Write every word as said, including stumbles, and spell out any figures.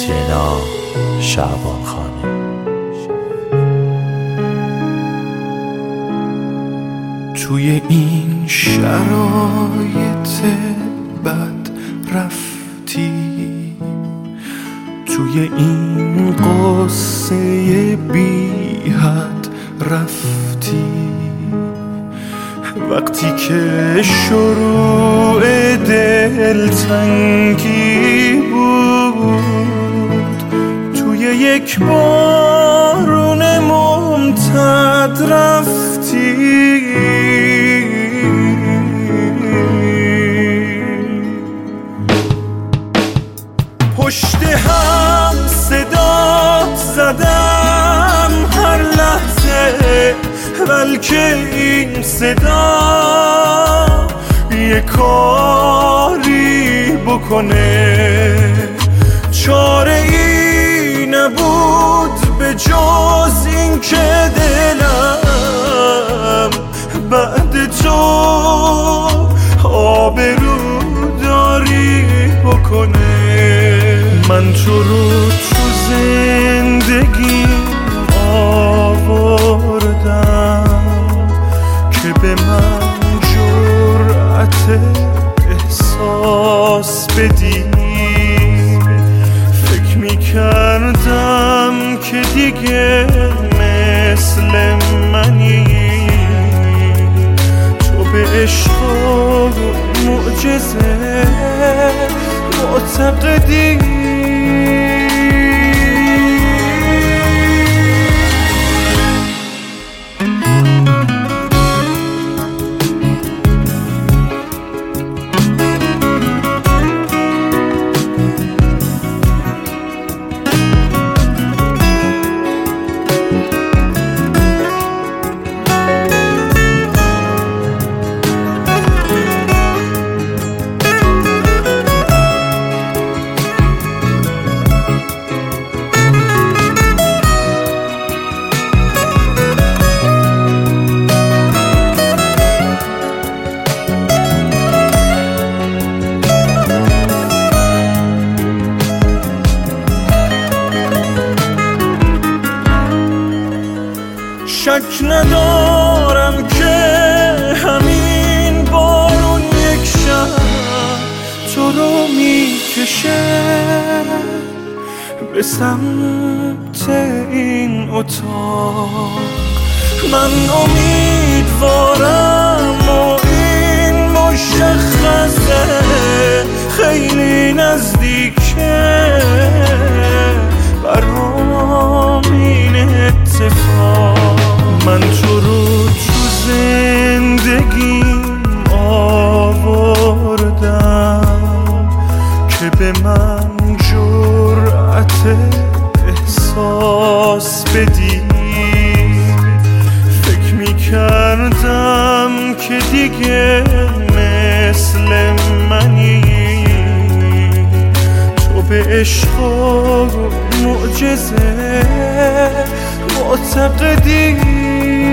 شنا شعبان خانه. توی این شرایط بد رفتی، توی این قصه بی حد رفتی، وقتی که شروع دلتنگی بود، توی یک بارون ممتد رفتی، پشت هم صدات زدم هر لحظه، بلکه این صدا یه کاری بکنه. چاره ای نبود به جز این که دلم بعد تو آبروداری بکنه. من تو رو تو زندگیم آوردم که به من جرأت احساس بدی. فکر میکردم که دیگه مثل منی، تو به عشق و معجزه معتقدی. شک ندارم که همین بارون یک شب تو رو میکشه به سمت این اتاق. من امیدوارم و این مشخصه خیلی نزدیکه برام این اتفاق. من تو رو تو زندگیم آوردم که به من جرأت احساس بدی. فکر میکردم که دیگه مثل منی، تو به عشق و معجزه معتقدی.